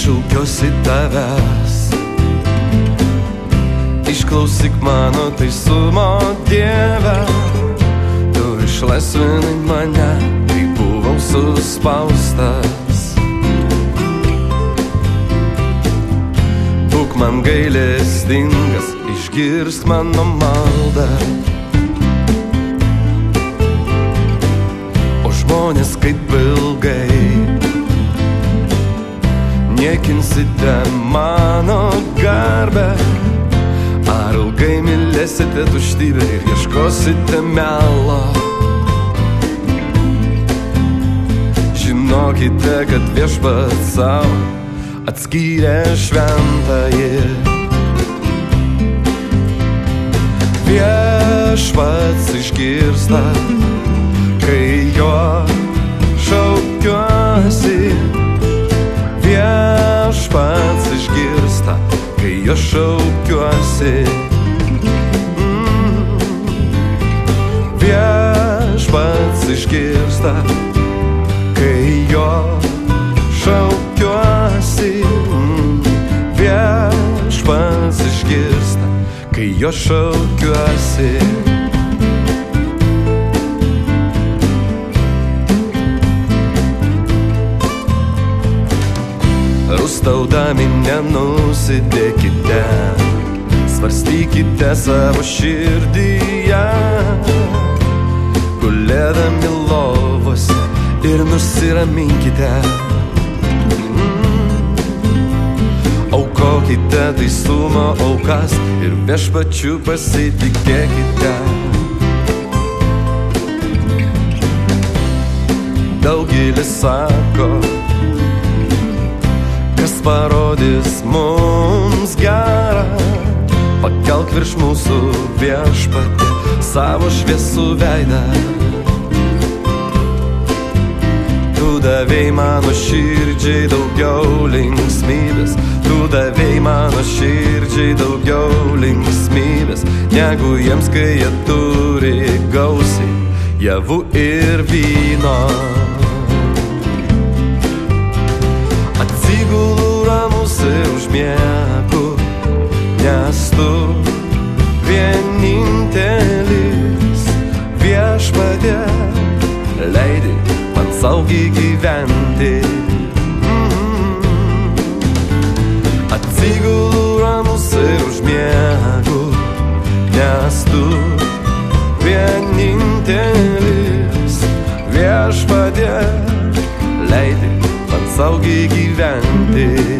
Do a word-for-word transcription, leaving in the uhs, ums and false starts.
šaukiuosi tavęs. Išklausyk mano teisumo Dieve, tu išlaisvinai mane, kai buvau suspaustas. Būk man gailestingas, išgirsk mano maldą. O žmonės kaip ilgai niekinsite mano garbę. Ar ilgai mylėsite tuštybę ir ieškosite melo? Žinokite, kad viešpats savo atskyrė šventąjį. Viešpats išgirsta, kai jo šaukiuosi. Viešpats išgirsta, kai jo šaukiuosi. mm. Viešpats išgirsta, kai jo šaukiuosi. mm. Viešpats išgirsta, kai jo šaukiuosi. Rūstaudami nenusidėkite, svarstykite savo širdyje, gulėdami lovose ir nusiraminkite. mm. Aukokite teisumo aukas ir viešpačiu pasitikėkite. Daugelis sako, kas parodys mums gerą, pakelk virš mūsų viešpatį savo šviesų veidą. Tu davei mano širdžiai daugiau linksmybės, tu davei mano širdžiai daugiau linksmybės, negu jiems, kai jie turi gausiai javų ir vyno. Atsigulu ramus ir užmiegu, nes tu vienintelis viešpatie leidi man saugiai gyventi. mm. Atsigulu ramus ir užmiegu, nes tu vienintelis viešpatie leidi man saugiai gyventi.